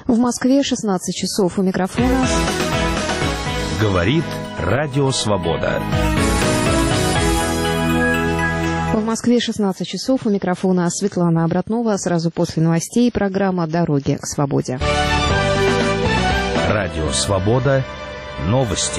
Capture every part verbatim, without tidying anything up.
В Москве шестнадцать часов. У микрофона говорит Радио Свобода. В Москве шестнадцать часов. У микрофона Светлана Обратнова. Сразу после новостей программа «Дороги к свободе». Радио Свобода. Новости.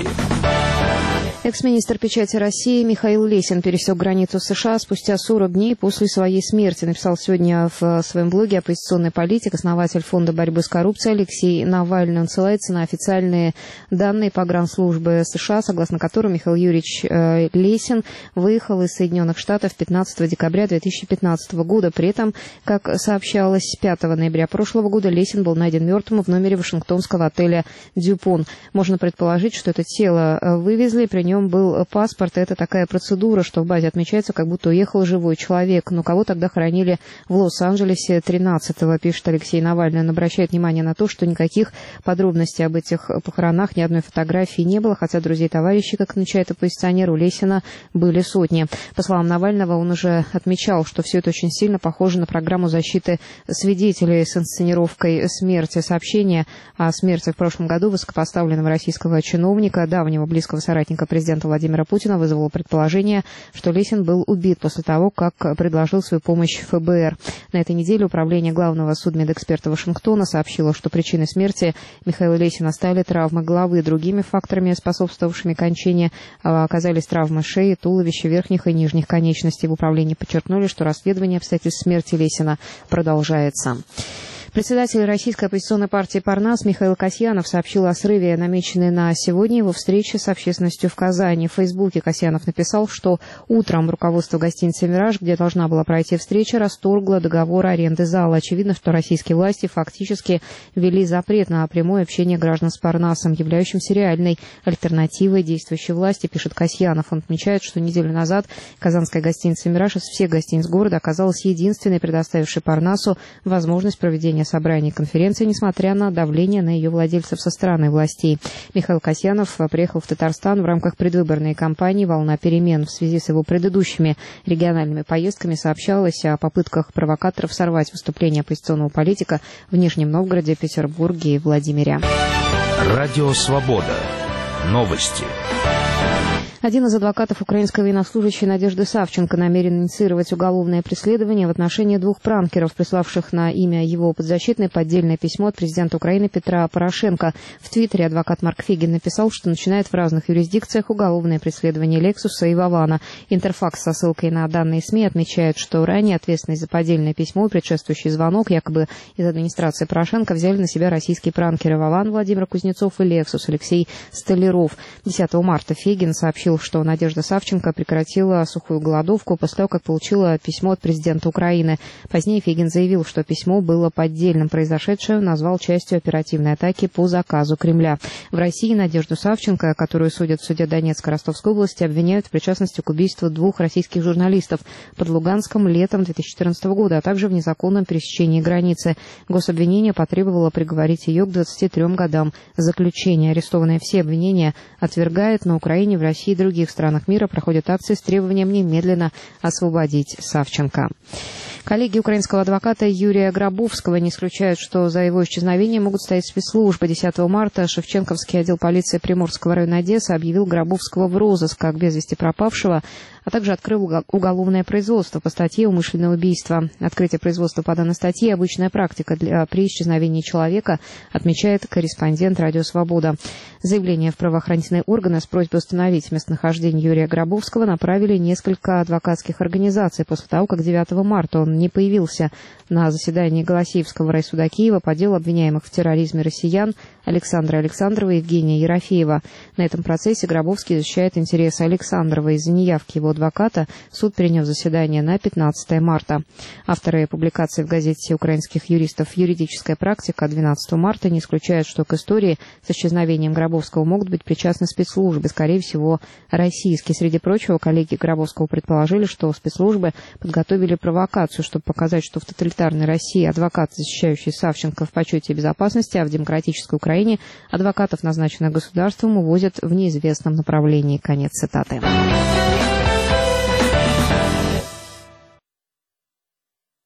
Экс-министр печати России Михаил Лесин пересек границу США спустя сорок дней после своей смерти. Написал сегодня в своем блоге оппозиционный политик, основатель Фонда борьбы с коррупцией Алексей Навальный. Он ссылается на официальные данные погранслужбы США, согласно которым Михаил Юрьевич э, Лесин выехал из Соединенных Штатов пятнадцатого декабря две тысячи пятнадцатого года. При этом, как сообщалось, пятого ноября прошлого года Лесин был найден мертвым в номере вашингтонского отеля «Дюпон». Можно предположить, что это тело вывезли, при нем был паспорт. Это такая процедура, что в базе отмечается, как будто уехал живой человек. Но кого тогда хоронили в Лос-Анджелесе тринадцатого, пишет Алексей Навальный. Он обращает внимание на то, что никаких подробностей об этих похоронах, ни одной фотографии не было, хотя друзей и товарищей, как отмечает оппозиционер, у Лесина были сотни. По словам Навального, он уже отмечал, что все это очень сильно похоже на программу защиты свидетелей с инсценировкой смерти. Сообщение о смерти в прошлом году высокопоставленного российского чиновника, давнего близкого соратника президента Владимира Путина, вызвало предположение, что Лесин был убит после того, как предложил свою помощь эф бэ эр. На этой неделе Управление главного судмедэксперта Вашингтона сообщило, что причиной смерти Михаила Лесина стали травмы головы. Другими факторами, способствовавшими кончине, оказались травмы шеи, туловища, верхних и нижних конечностей. В управлении подчеркнули, что расследование обстоятельств смерти Лесина продолжается. Председатель российской оппозиционной партии «Парнас» Михаил Касьянов сообщил о срыве, намеченной на сегодня его встречи с общественностью в Казани. В Фейсбуке Касьянов написал, что утром руководство гостиницы «Мираж», где должна была пройти встреча, расторгло договор аренды зала. Очевидно, что российские власти фактически ввели запрет на прямое общение граждан с «Парнасом», являющимся реальной альтернативой действующей власти, пишет Касьянов. Он отмечает, что неделю назад казанская гостиница «Мираж» из всех гостиниц города оказалась единственной, предоставившей «Парнасу» возможность проведения собраний и конференций, несмотря на давление на ее владельцев со стороны властей. Михаил Касьянов приехал в Татарстан в рамках предвыборной кампании «Волна перемен». В связи с его предыдущими региональными поездками сообщалось о попытках провокаторов сорвать выступление оппозиционного политика в Нижнем Новгороде, Петербурге и Владимире. Радио Свобода. Новости. Один из адвокатов украинской военнослужащей Надежды Савченко намерен инициировать уголовное преследование в отношении двух пранкеров, приславших на имя его подзащитной поддельное письмо от президента Украины Петра Порошенко. В Твиттере адвокат Марк Фигин написал, что начинает в разных юрисдикциях уголовное преследование Лексуса и Вована. Интерфакс со ссылкой на данные СМИ отмечает, что ранее ответственность за поддельное письмо и предшествующий звонок якобы из администрации Порошенко взяли на себя российские пранкеры Вован Владимир Кузнецов и Лексус Алексей Столяров. десятого марта Фигин сообщил, что Надежда Савченко прекратила сухую голодовку после того, как получила письмо от президента Украины. Позднее Фигин заявил, что письмо было поддельным. Произошедшее назвал частью оперативной атаки по заказу Кремля. В России Надежду Савченко, которую судят в суде Донецкой Ростовской области, обвиняют в причастности к убийству двух российских журналистов под Луганском летом две тысячи четырнадцатого года, а также в незаконном пересечении границы. Гособвинение потребовало приговорить ее к двадцати трем годам заключения. Арестованная все обвинения отвергает. На Украине, в России и других странах мира проходят акции с требованием немедленно освободить Савченко. Коллеги украинского адвоката Юрия Гробовского не исключают, что за его исчезновением могут стоять спецслужбы. десятого марта Шевченковский отдел полиции Приморского района Одессы объявил Гробовского в розыск как без вести пропавшего, а также открыл уголовное производство по статье «Умышленное убийство». Открытие производства по данной статье – обычная практика для, при исчезновении человека, отмечает корреспондент «Радио Свобода». Заявление в правоохранительные органы с просьбой установить местонахождение Юрия Гробовского направили несколько адвокатских организаций после того, как девятого марта он не появился на заседании Голосеевского райсуда Киева по делу обвиняемых в терроризме россиян Александра Александрова и Евгения Ерофеева. На этом процессе Гробовский защищает интересы Александрова. Из-за неявки его адвоката суд перенес заседание на пятнадцатое марта. Авторы публикации в газете украинских юристов «Юридическая практика» двенадцатого марта не исключают, что к истории с исчезновением Гробовского могут быть причастны спецслужбы, скорее всего, российские. Среди прочего, коллеги Гробовского предположили, что спецслужбы подготовили провокацию, чтобы показать, что в тоталитарной России адвокаты, защищающие Савченко, в почете и безопасности, а в демократической Украине адвокатов, назначенных государством, увозят в неизвестном направлении. Конец цитаты.